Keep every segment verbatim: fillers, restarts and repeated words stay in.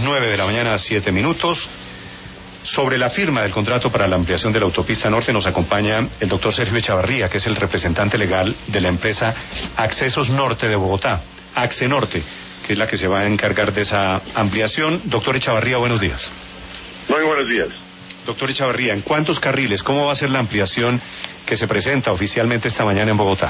nueve de la mañana, siete minutos. Sobre la firma del contrato para la ampliación de la autopista norte nos acompaña el doctor Sergio Echavarría, que es el representante legal de la empresa Accesos Norte de Bogotá, Accenorte, que es la que se va a encargar de esa ampliación. Doctor Echavarría, buenos días. Muy buenos días. Doctor Echavarría, ¿en cuántos carriles? ¿Cómo va a ser la ampliación que se presenta oficialmente esta mañana en Bogotá?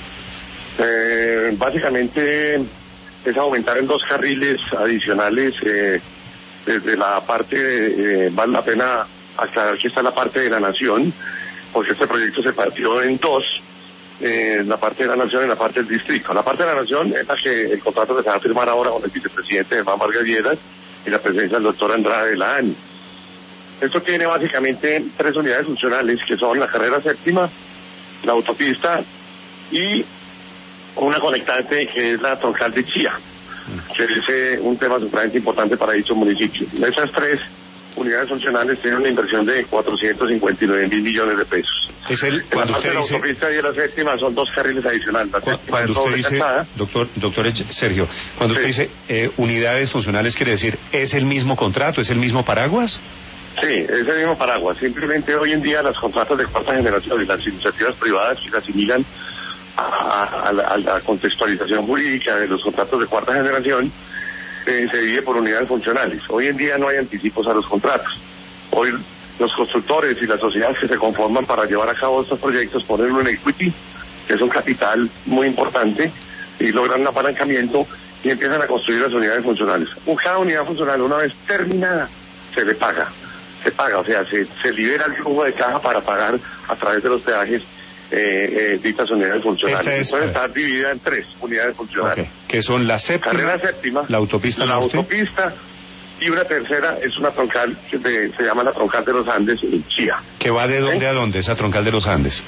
Eh, básicamente es aumentar en dos carriles adicionales. Eh, desde la parte, eh, vale la pena aclarar que está la parte de la Nación, porque este proyecto se partió en dos, eh, la parte de la Nación y la parte del distrito. La parte de la Nación es la que el contrato que se va a firmar ahora con el vicepresidente Germán Vargas Lleras y la presencia del doctor Andrade de la ANI. Esto tiene básicamente tres unidades funcionales, que son la carrera séptima, la autopista y una conectante que es la troncal de Chía, que es eh, un tema sumamente importante para dicho municipio. Esas tres unidades funcionales tienen una inversión de cuatrocientos cincuenta y nueve mil millones de pesos. Es el, cuando la usted parte dice... de la autopista y la séptima son dos carriles adicionales. La Cu cuando usted dice, doctor, doctor Sergio, cuando sí. usted dice eh, unidades funcionales, quiere decir, ¿es el mismo contrato, es el mismo paraguas? Sí, es el mismo paraguas. Simplemente hoy en día las contratos de cuarta generación y las iniciativas privadas que se asimilan a, a, a, la, a la contextualización jurídica de los contratos de cuarta generación eh, se divide por unidades funcionales. Hoy en día no hay anticipos a los contratos. Hoy los constructores y las sociedades que se conforman para llevar a cabo estos proyectos ponen un equity, que es un capital muy importante, y logran un apalancamiento y empiezan a construir las unidades funcionales. Cada unidad funcional, una vez terminada, se le paga. Se paga, o sea, se, se libera el flujo de caja para pagar a través de los peajes eh, eh, dichas unidades funcionales. Es, Entonces está dividida en tres unidades funcionales. Okay. Que son la séptima, carrera séptima, la autopista la norte. autopista y una tercera es una troncal que de, se llama la troncal de los Andes en Chía. ¿Que va de dónde ¿Eh? a dónde esa troncal de los Andes?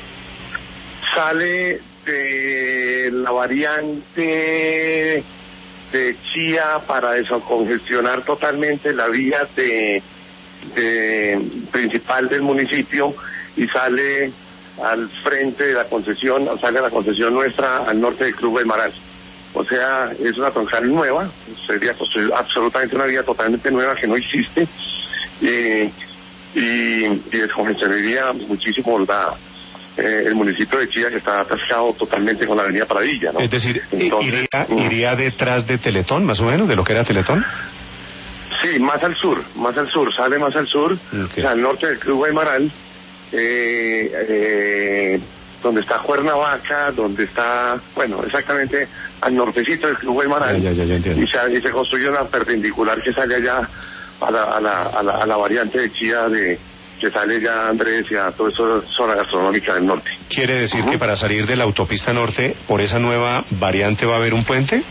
Sale de la variante de Chía para descongestionar totalmente la vía de De, principal del municipio y sale al frente de la concesión, sale a la concesión nuestra al norte del Club del Maral. O sea, es una troncal nueva, sería construir absolutamente una vía totalmente nueva que no existe eh, y, y descongestionaría muchísimo la, eh, el municipio de Chía, que está atascado totalmente con la avenida Pradilla, ¿no? Es decir, Entonces, iría, iría detrás de Teletón, más o menos, de lo que era Teletón. Sí, más al sur, más al sur, sale más al sur, okay. O sea, al norte del Club Guaymaral, eh, eh, donde está Cuernavaca, donde está, bueno, exactamente al nortecito del Club Guaymaral, ya, ya, ya, ya y, se, y se construye una perpendicular que sale allá a la, a la, a la, a la variante de Chía, de que sale ya Andrés y a toda esa zona gastronómica del norte. ¿Quiere decir uh-huh. que para salir de la autopista norte, por esa nueva variante va a haber un puente?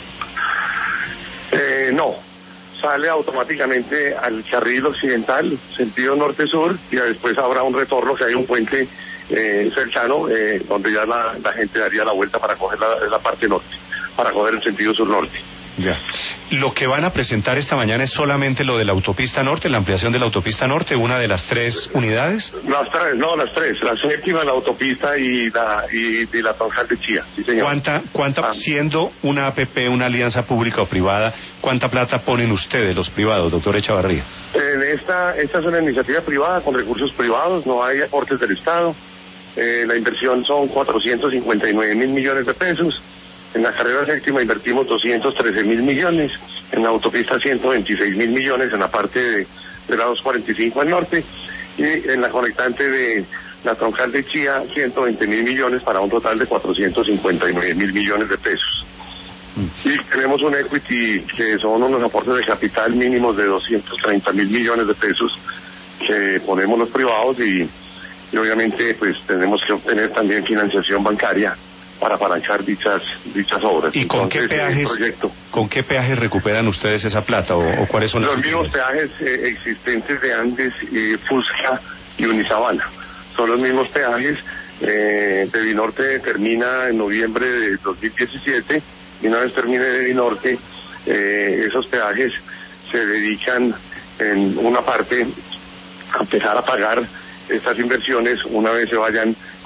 Eh, no. Sale automáticamente al carril occidental, sentido norte-sur, y después habrá un retorno, que hay un puente eh, cercano, eh, donde ya la, la gente daría la vuelta para coger la, la parte norte, para coger el sentido sur-norte. Ya. Lo que van a presentar esta mañana es solamente lo de la autopista norte, la ampliación de la autopista norte, una de las tres unidades. Las tres, no, las tres, la séptima, la autopista y la y, y la troncal de Chía, sí señor. ¿Cuánta, cuánta, ah. siendo una A P P, una alianza pública o privada, cuánta plata ponen ustedes, los privados, doctor Echavarría? En esta, esta es una iniciativa privada con recursos privados, no hay aportes del Estado, eh, la inversión son cuatrocientos cincuenta y nueve mil millones de pesos. En la carrera séptima invertimos doscientos trece mil millones, en la autopista ciento veintiséis mil millones, en la parte de, de la doscientos cuarenta y cinco al norte, y en la conectante de la troncal de Chía, ciento veinte mil millones, para un total de cuatrocientos cincuenta y nueve mil millones de pesos. Mm. Y tenemos un equity que son unos aportes de capital mínimos de doscientos treinta mil millones de pesos que ponemos los privados y, y obviamente pues tenemos que obtener también financiación bancaria para apalancar dichas dichas obras. ¿Y con Entonces, qué peajes con qué peajes recuperan ustedes esa plata o, o cuáles son los las mismos peajes eh, existentes de Andes, eh, Fusca y Unisabana? Son los mismos peajes. eh, de Vinorte termina en noviembre de dos mil diecisiete y una vez termine de Vinorte eh, esos peajes se dedican en una parte a empezar a pagar estas inversiones una vez se vayan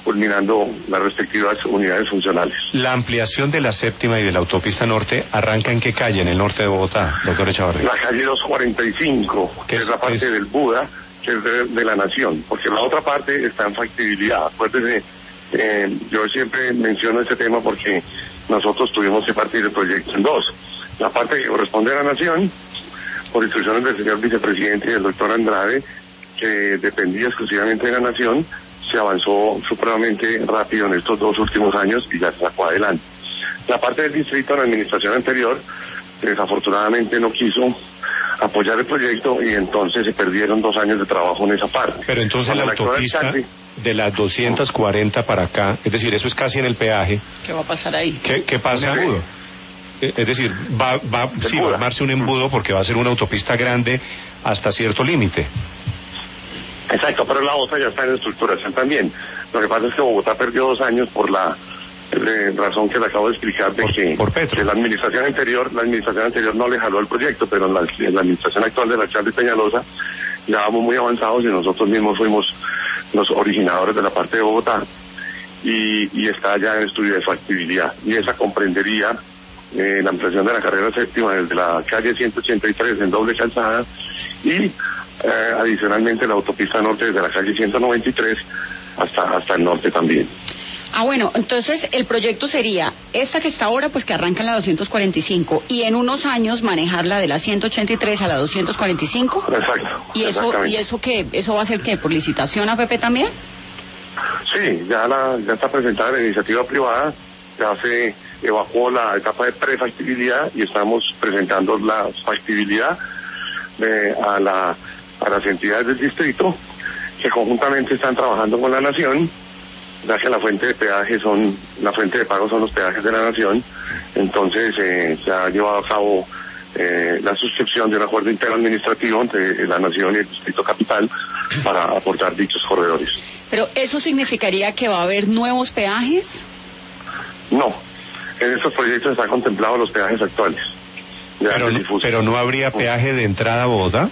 culminando las respectivas unidades funcionales. La ampliación de la séptima y de la autopista norte arranca ¿en qué calle? En el norte de Bogotá, doctor Echavarría. La calle doscientos cuarenta y cinco, que es, es la parte es? del Buda, que es de, de la Nación, porque la otra parte está en factibilidad. Acuérdese, eh, yo siempre menciono este tema porque nosotros tuvimos que partir el proyecto en dos. La parte que corresponde a la Nación, por instrucciones del señor vicepresidente y del doctor Andrade, que dependía exclusivamente de la Nación, se avanzó supremamente rápido en estos dos últimos años y ya se sacó adelante. La parte del distrito, la administración anterior, desafortunadamente no quiso apoyar el proyecto y entonces se perdieron dos años de trabajo en esa parte. Pero entonces la autopista alcalde, de las doscientos cuarenta para acá, es decir, eso es casi en el peaje. ¿Qué va a pasar ahí? ¿Qué, qué pasa? Embudo. Es decir, va, va, sí, va a armarse un embudo porque va a ser una autopista grande hasta cierto límite. Exacto, pero la otra ya está en estructuración también. Lo que pasa es que Bogotá perdió dos años por la eh, razón que le acabo de explicar de por, que, por Petro. que la administración anterior, la administración anterior no le jaló el proyecto, pero en la, en la administración actual del alcalde Peñalosa ya vamos muy avanzados y nosotros mismos fuimos los originadores de la parte de Bogotá y, y está ya en estudio de factibilidad y esa comprendería eh, la ampliación de la carrera séptima desde la calle ciento ochenta y tres en doble calzada y Eh, adicionalmente la autopista norte desde la calle ciento noventa y tres hasta hasta el norte también. Ah, bueno, entonces el proyecto sería esta que está ahora, pues que arranca en la doscientos cuarenta y cinco y en unos años manejarla de la ciento ochenta y tres a la doscientos cuarenta y cinco. Exacto. ¿Y eso y eso qué? ¿Eso va a ser qué? ¿Por licitación a P P también? Sí, ya la ya está presentada la iniciativa privada, ya se evacuó la etapa de prefactibilidad y estamos presentando la factibilidad de, a la a las entidades del distrito que conjuntamente están trabajando con la Nación, ya que la fuente de peaje son, la fuente de pago son los peajes de la Nación, entonces eh, se ha llevado a cabo eh, la suscripción de un acuerdo interadministrativo entre la Nación y el Distrito Capital para aportar dichos corredores. ¿Pero eso significaría que va a haber nuevos peajes? No, en estos proyectos están contemplados los peajes actuales. Pero, pero no habría peaje de entrada a Bogotá.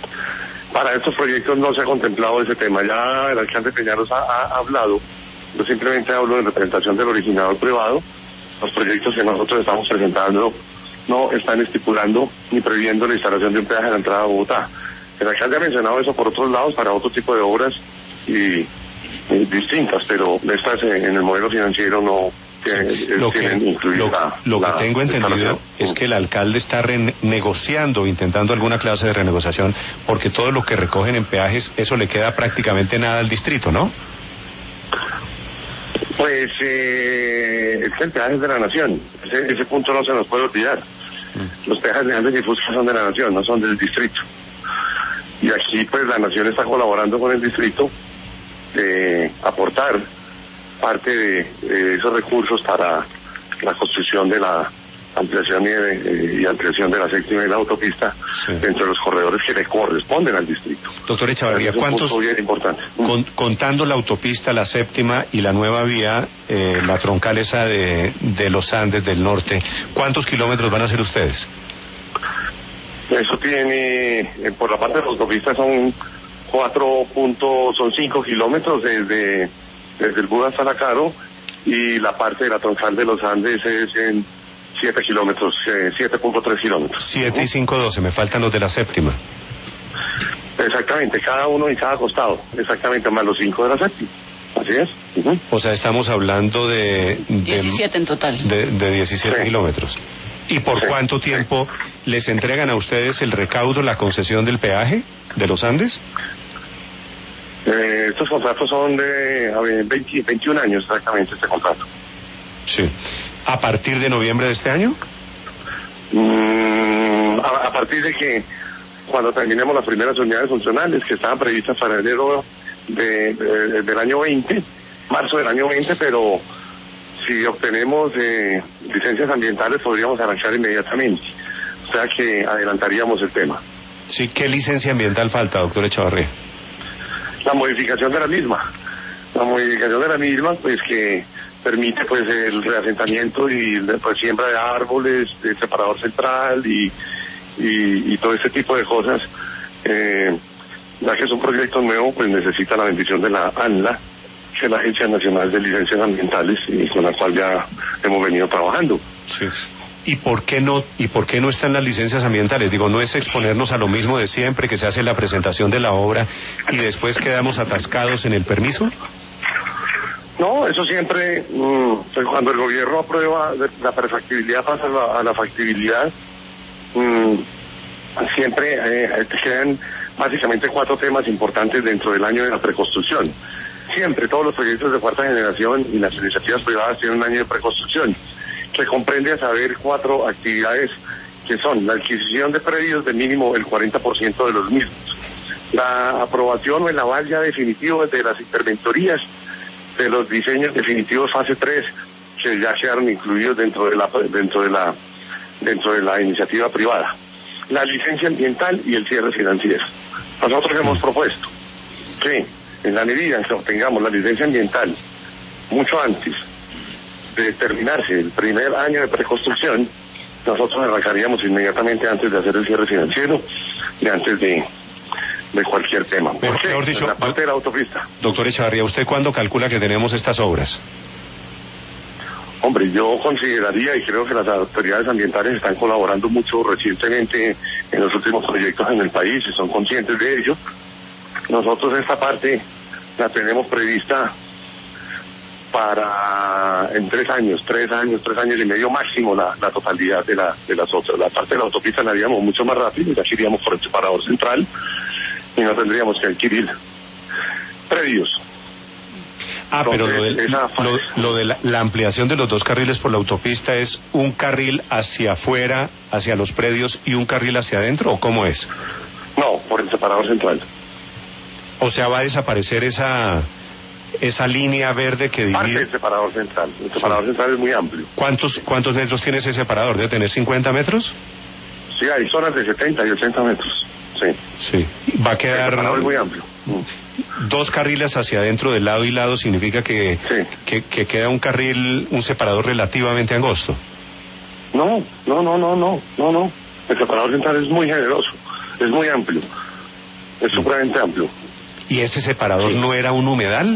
Para estos proyectos no se ha contemplado ese tema. Ya el alcalde Peñalosa ha, ha hablado. Yo simplemente hablo en representación del originador privado. Los proyectos que nosotros estamos presentando no están estipulando ni previendo la instalación de un peaje de la entrada a Bogotá. El alcalde ha mencionado eso por otros lados para otro tipo de obras y, y distintas, pero estas en el modelo financiero no. Que sí, lo que, lo, la, lo que la, tengo entendido es que el alcalde está renegociando, intentando alguna clase de renegociación, porque todo lo que recogen en peajes, eso le queda prácticamente nada al distrito, ¿no? Pues eh, es que el peaje es de la Nación, ese, ese punto no se nos puede olvidar. Mm. Los peajes de Andes y Fusca son de la Nación, no son del distrito. Y aquí pues la Nación está colaborando con el distrito de aportar parte de, de esos recursos para la construcción de la ampliación y, de, y ampliación de la séptima y la autopista sí. Dentro de los corredores que le corresponden al distrito. Doctor Echavarría, ¿cuántos, bien importante. Con, contando la autopista, la séptima y la nueva vía, eh, la troncal esa de, de los Andes del norte, ¿cuántos kilómetros van a hacer ustedes? Eso tiene, eh, por la parte de la autopista son cuatro puntos, son cinco kilómetros desde desde el Buda hasta la Caro y la parte de la troncal de los Andes es en siete kilómetros, eh, siete punto tres kilómetros. siete y cinco, doce, me faltan los de la séptima. Exactamente, cada uno en cada costado, exactamente, más los cinco de la séptima. Así es. Uh-huh. O sea, estamos hablando de... de diecisiete en total. De, de diecisiete sí. kilómetros. ¿Y por sí, cuánto tiempo sí. les entregan a ustedes el recaudo, la concesión del peaje de los Andes? Eh, estos contratos son de a ver, veinte, veintiún años exactamente este contrato. Sí. ¿A partir de noviembre de este año? Mm, a, a partir de que cuando terminemos las primeras unidades funcionales que estaban previstas para enero de, de, del año veinte, marzo del año veinte, pero si obtenemos eh, licencias ambientales podríamos arrancar inmediatamente. O sea que adelantaríamos el tema. Sí, ¿qué licencia ambiental falta, doctor Echavarría? La modificación de la misma, la modificación de la misma, pues que permite pues el reasentamiento y pues siembra de árboles, de separador central y, y, y todo este tipo de cosas. Eh, ya que es un proyecto nuevo, pues necesita la bendición de la ANLA que es la Agencia Nacional de Licencias Ambientales, y con la cual ya hemos venido trabajando. Sí. ¿Y por qué no y por qué no están las licencias ambientales? Digo, ¿no es exponernos a lo mismo de siempre, que se hace la presentación de la obra y después quedamos atascados en el permiso? No, eso siempre, mmm, cuando el gobierno aprueba, la perfectibilidad pasa a la, a la factibilidad, mmm, siempre eh, quedan básicamente cuatro temas importantes dentro del año de la preconstrucción. Siempre todos los proyectos de cuarta generación y las iniciativas privadas tienen un año de preconstrucción, que comprende a saber cuatro actividades que son la adquisición de predios de mínimo el cuarenta por ciento de los mismos, la aprobación o el aval ya definitivo de las interventorías de los diseños definitivos fase tres, que ya quedaron incluidos dentro de la dentro de la dentro de la iniciativa privada, la licencia ambiental y el cierre financiero. Nosotros hemos propuesto que en la medida en que obtengamos la licencia ambiental mucho antes de terminarse el primer año de preconstrucción, nosotros arrancaríamos inmediatamente antes de hacer el cierre financiero y antes de de cualquier tema. ¿Por qué? Mejor dicho, en la parte de la autopista. Doctor Echavarría, ¿usted cuándo calcula que tenemos estas obras? Hombre, yo consideraría, y creo que las autoridades ambientales están colaborando mucho recientemente en los últimos proyectos en el país y son conscientes de ello. Nosotros esta parte la tenemos prevista para en tres años, tres años, tres años y medio máximo la, la totalidad de la de las otras. La parte de la autopista la haríamos mucho más rápido, ya iríamos por el separador central y no tendríamos que adquirir predios. Ah, Entonces, pero lo de, esa... lo, lo de la, la ampliación de los dos carriles por la autopista es un carril hacia afuera, hacia los predios, y un carril hacia adentro, ¿o cómo es? No, por el separador central. O sea, va a desaparecer esa esa línea verde que divide. Parte del separador central. El separador sí. central es muy amplio. ¿Cuántos cuántos metros tiene ese separador? ¿Debe tener cincuenta metros? Sí, hay zonas de setenta y ochenta metros. Sí. Sí. Va a quedar. El separador es muy amplio. Dos carriles hacia adentro, de lado y lado, significa que, sí. que, que queda un carril, un separador relativamente angosto. No, no, no, no, no, no, no. El separador central es muy generoso, es muy amplio, es supremamente amplio. ¿Y ese separador sí. no era un humedal?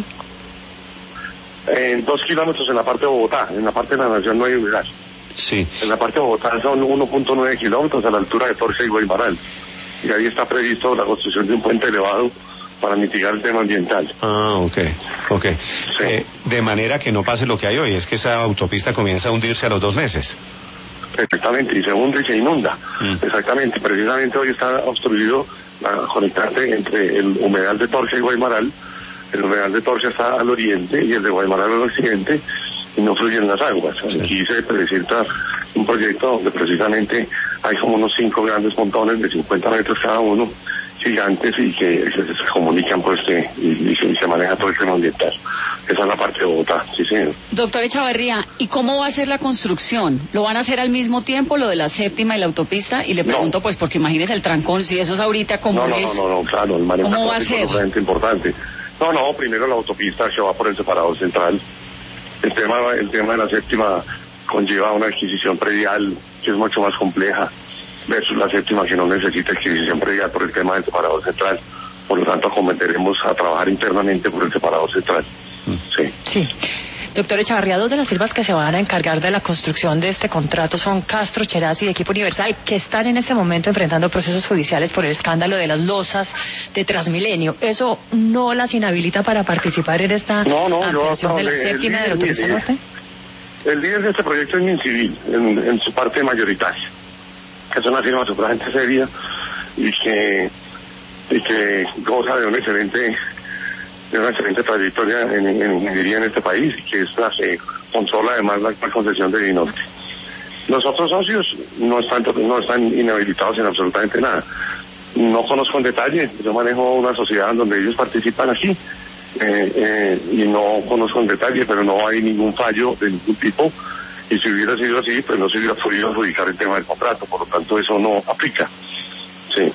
En dos kilómetros en la parte de Bogotá, en la parte de la Nación no hay humedal. Sí. En la parte de Bogotá son uno punto nueve kilómetros a la altura de Torcia y Guaymaral. Y ahí está previsto la construcción de un puente elevado para mitigar el tema ambiental. Ah, ok, ok. Sí. Eh, de manera que no pase lo que hay hoy, es que esa autopista comienza a hundirse a los dos meses. Exactamente, y se hunde y se inunda. Mm. Exactamente, precisamente hoy está obstruido la conectante entre el humedal de Torcia y Guaymaral. El humedal de Torcia está al oriente y el de Guaymaral al occidente, y no fluyen las aguas. Sí. Aquí se presenta un proyecto donde precisamente hay como unos cinco grandes pontones de cincuenta metros cada uno, gigantes, y que se, se comunican pues que, y, y, se, y se maneja todo el tema ambiental. Esa es la parte de Bogotá, sí señor. Doctor Echavarría, ¿y cómo va a ser la construcción? ¿Lo van a hacer al mismo tiempo, lo de la séptima y la autopista? Y le pregunto, no. pues porque imagínese el trancón, si eso es ahorita, ¿cómo no, no, es? No, no, no, claro, el manejo ¿Cómo va a ser? Es realmente importante. No, no, primero la autopista se va por el separador central. El tema, el tema de la séptima conlleva una adquisición predial que es mucho más compleja, versus la séptima, que no necesita adquisición predial por el tema del separador central. Por lo tanto, acometeremos a trabajar internamente por el separador central. Sí. Sí. Doctor Echavarría, dos de las firmas que se van a encargar de la construcción de este contrato son Castro, Cheraz y Equipo Universal, que están en este momento enfrentando procesos judiciales por el escándalo de las losas de Transmilenio. ¿Eso no las inhabilita para participar en esta no, no, ampliación yo, de la el, séptima el, de la autopista norte? El líder de este proyecto es Mincivil, en, en su parte mayoritaria, que es una firma supremamente seria y que, y que goza de un excelente... de una excelente trayectoria en, en ingeniería en este país, y que es la que controla además la, la concesión de Vinorte. Los otros socios no están, no están inhabilitados en absolutamente nada. No conozco en detalle, yo manejo una sociedad en donde ellos participan aquí, eh, eh, y no conozco en detalle, pero no hay ningún fallo de ningún tipo, y si hubiera sido así, pues no se hubiera podido adjudicar el tema del contrato, por lo tanto eso no aplica. Sí.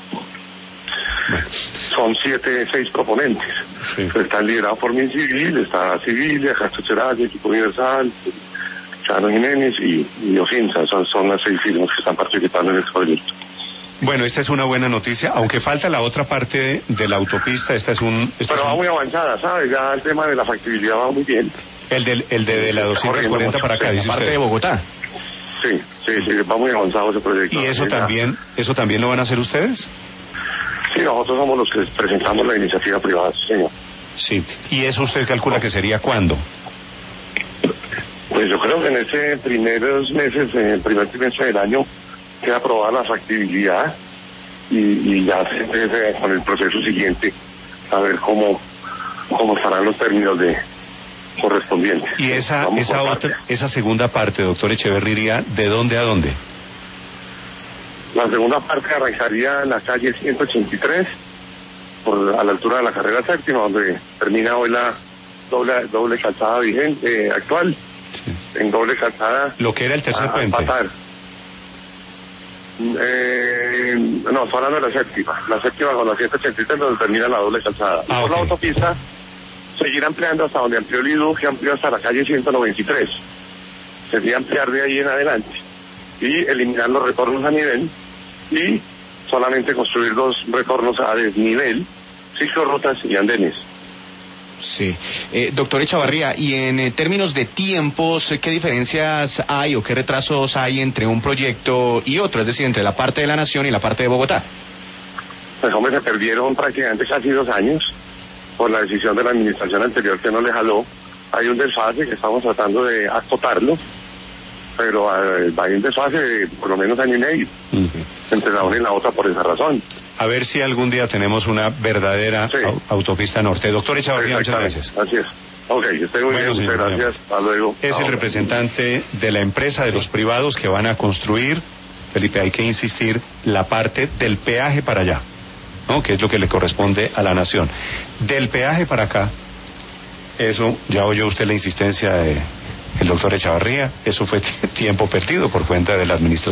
Son siete, seis proponentes. Sí. Están liderados por Mincivil, está Civilia, Castro Cheraz, Equipo Universal, Chano Jiménez y, y Ofinsa. Son, son las seis firmas que están participando en este proyecto. Bueno, esta es una buena noticia, aunque falta la otra parte de la autopista. Esta es un... Esta Pero es va un... muy avanzada, ¿sabes? Ya el tema de la factibilidad va muy bien. El, del, el de, de la doscientos cuarenta para acá, dice parte usted. de Bogotá. Sí, sí, sí, va muy avanzado ese proyecto. ¿Y eso Ya. también, eso también lo van a hacer ustedes? Sí, nosotros somos los que presentamos la iniciativa privada, sí, señor. Sí. ¿Y eso usted calcula que sería cuándo? Pues yo creo que en ese primeros meses, en el primer trimestre del año, queda aprobada la factibilidad y, y ya se empieza con el proceso siguiente a ver cómo, cómo estarán los términos de correspondientes. Y esa, Vamos esa por otra, parte. esa segunda parte, doctor Echeverri, iría ¿de dónde a dónde? La segunda parte arrancaría en la calle ciento ochenta y tres, por, a la altura de la carrera séptima, donde termina hoy la doble, doble calzada vigente, eh, actual, Sí. en doble calzada. Lo que era el tercer a- a puente. pasar. Eh, no, estoy hablando de la séptima. La séptima con la ciento ochenta y tres, donde termina la doble calzada. Y Ah, por ok. la autopista, seguir ampliando hasta donde amplió el Lidú, que amplió hasta la calle ciento noventa y tres. Sería ampliar de ahí en adelante. Y eliminar los retornos a nivel y solamente construir dos retornos a desnivel, ciclorrutas y andenes. Sí. Eh, doctor Echavarría, y en eh, términos de tiempos, eh, ¿qué diferencias hay o qué retrasos hay entre un proyecto y otro? Es decir, entre la parte de la Nación y la parte de Bogotá. Pues hombre, se perdieron prácticamente casi dos años por la decisión de la administración anterior que no le jaló. Hay un desfase que estamos tratando de acotarlo, pero eh, hay un desfase de por lo menos año y medio Ujú. entre la una y la otra por esa razón. A ver si algún día tenemos una verdadera Sí. au- autopista norte. Doctor Echeverri, muchas gracias. Así es. Ok, estoy muy Bueno, bien, señor, muchas gracias. Hasta luego. Es el Chao. representante de la empresa, de los privados que van a construir, Felipe, hay que insistir, la parte del peaje para allá, ¿no? Que es lo que le corresponde a la Nación. Del peaje para acá, eso, ya oyó usted la insistencia de el doctor Echavarría, eso fue tiempo perdido por cuenta de la administración.